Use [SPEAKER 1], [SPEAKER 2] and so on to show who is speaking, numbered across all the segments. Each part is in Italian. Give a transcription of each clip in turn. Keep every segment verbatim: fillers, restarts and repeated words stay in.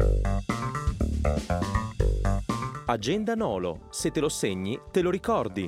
[SPEAKER 1] Agenda Nolo, se te lo segni, te lo ricordi.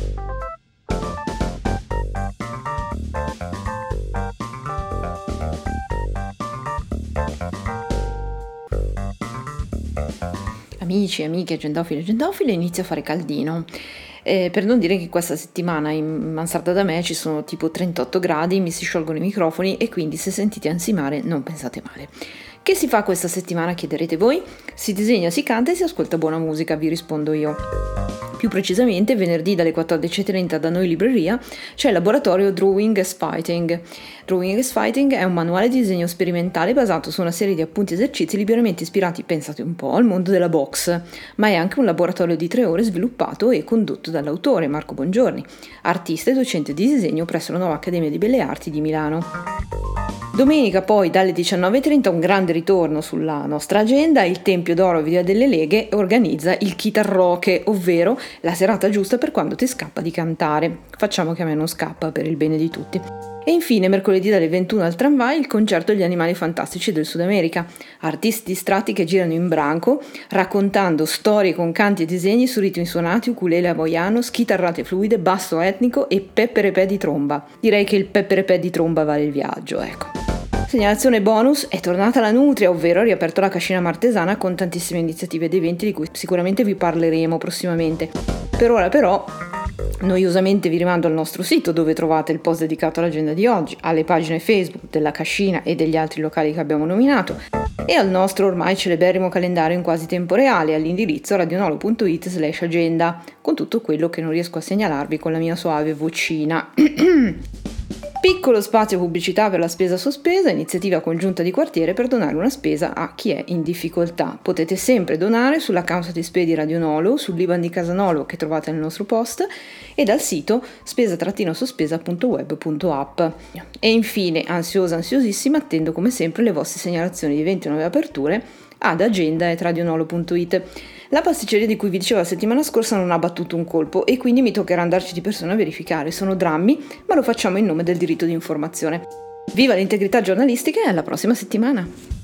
[SPEAKER 2] Amici, amiche, agendofili e agendofile, inizia a fare caldino. Eh, per non dire che questa settimana in mansarda da me ci sono tipo trentotto gradi, mi si sciolgono i microfoni e quindi se sentite ansimare non pensate male. Che si fa questa settimana, chiederete voi? Si disegna, si canta e si ascolta buona musica, vi rispondo io. Più precisamente, venerdì dalle quattordici e trenta da noi libreria c'è il laboratorio Drawing as Fighting. Drawing as Fighting è un manuale di disegno sperimentale basato su una serie di appunti e esercizi liberamente ispirati, pensate un po', al mondo della box, ma è anche un laboratorio di tre ore sviluppato e condotto dall'autore Marco Bongiorni, artista e docente di disegno presso la Nuova Accademia di Belle Arti di Milano. Domenica poi dalle diciannove e trenta un grande ritorno sulla nostra agenda, il Tempio d'Oro Via delle Leghe organizza il Chitarroche, ovvero la serata giusta per quando ti scappa di cantare. Facciamo che a me non scappa per il bene di tutti. E infine mercoledì dalle ventuno al Tramvai il concerto degli animali fantastici del Sud America, artisti distratti che girano in branco raccontando storie con canti e disegni su ritmi suonati, ukulele hawaiano, schitarrate fluide, basso etnico e pepperepè di tromba. Direi che il pepperepè di tromba vale il viaggio, ecco. Segnalazione bonus, è tornata la Nutria, ovvero ha riaperto la cascina martesana con tantissime iniziative ed eventi di cui sicuramente vi parleremo prossimamente. Per ora però noiosamente vi rimando al nostro sito dove trovate il post dedicato all'agenda di oggi, alle pagine Facebook della cascina e degli altri locali che abbiamo nominato e al nostro ormai celeberrimo calendario in quasi tempo reale all'indirizzo radionolo.it slash agenda con tutto quello che non riesco a segnalarvi con la mia suave vocina. Piccolo spazio pubblicità per la spesa sospesa, iniziativa congiunta di quartiere per donare una spesa a chi è in difficoltà. Potete sempre donare sull'account di Spesa di Radio Nolo, sull'I B A N di Casa Nolo che trovate nel nostro post e dal sito spesa-sospesa punto web punto app. E infine, ansiosa, ansiosissima, attendo come sempre le vostre segnalazioni di eventi e nuove aperture ad agenda chiocciola radionolo punto it. La pasticceria di cui vi dicevo la settimana scorsa non ha battuto un colpo e quindi mi toccherà andarci di persona a verificare. Sono drammi, ma lo facciamo in nome del diritto di informazione. Viva l'integrità giornalistica e alla prossima settimana!